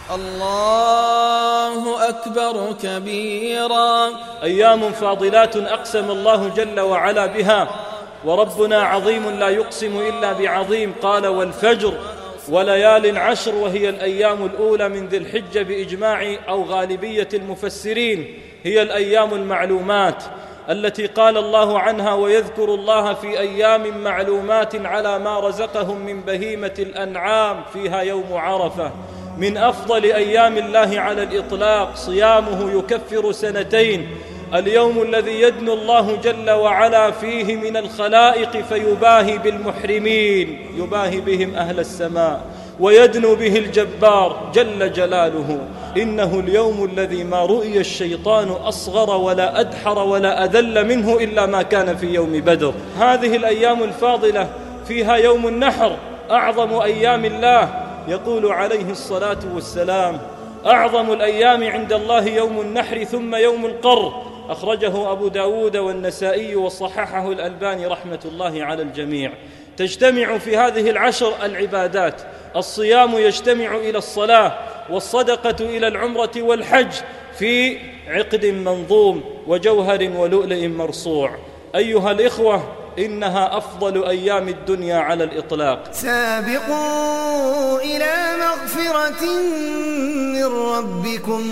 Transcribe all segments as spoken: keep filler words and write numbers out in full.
الله أكبر كبيرا. أيام فاضلات أقسم الله جل وعلا بها، وربنا عظيم لا يقسم إلا بعظيم. قال: والفجر وليال عشر، وهي الأيام الأولى من ذي الحجة بإجماع أو غالبية المفسرين، هي الأيام المعلومات التي قال الله عنها: ويذكر الله في أيام معلومات على ما رزقهم من بهيمة الأنعام، فيها يوم عرفة. من أفضل أيام الله على الإطلاق، صيامه يكفر سنتين. اليوم الذي يدنو الله جل وعلا فيه من الخلائق فيباهي بالمحرمين، يباهي بهم أهل السماء، ويدنو به الجبار جل جلاله. إنه اليوم الذي ما رؤي الشيطان أصغر ولا أدحر ولا أذل منه إلا ما كان في يوم بدر. هذه الأيام الفاضلة فيها يوم النحر، أعظم أيام الله. يقول عليه الصلاة والسلام: أعظم الأيام عند الله يوم النحر ثم يوم القر. أخرجه أبو داود والنسائي وصححه الألباني رحمة الله على الجميع. تجتمع في هذه العشر العبادات. الصيام يجتمع إلى الصلاة، والصدقة إلى العمرة والحج، في عقد منظوم وجوهر ولؤلؤ مرصوع. أيها الإخوة، إنها أفضل أيام الدنيا على الإطلاق. سابقوا إلى مغفرة من ربكم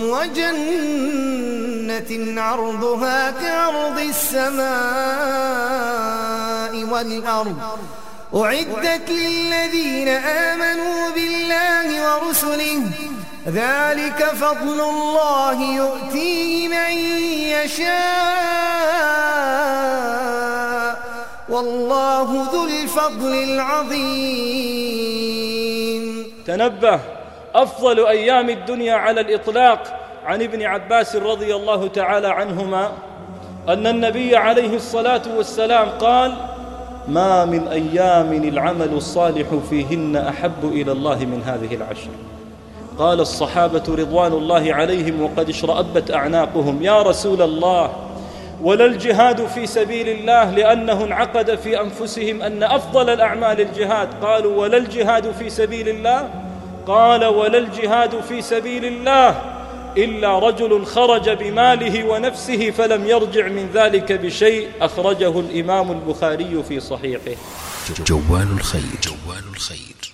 وجنة عرضها كعرض السماء والأرض، أعدت للذين آمنوا بالله ورسله، ذلك فضل الله يؤتيه من يشاء، والله ذو الفضل العظيم. تنبه، أفضل أيام الدنيا على الإطلاق. عن ابن عباس رضي الله تعالى عنهما أن النبي عليه الصلاة والسلام قال: ما من أيام العمل الصالح فيهن أحب إلى الله من هذه العشر. قال الصحابة رضوان الله عليهم وقد اشرأبت أعناقهم: يا رسول الله، ولا الجهاد في سبيل الله؟ لأنه انعقد في أنفسهم أن أفضل الأعمال الجهاد. قالوا: ولا الجهاد في سبيل الله؟ قال: ولا الجهاد في سبيل الله إلا رجل خرج بماله ونفسه فلم يرجع من ذلك بشيء. أخرجه الإمام البخاري في صحيحه. جوال الخير. جوال الخير.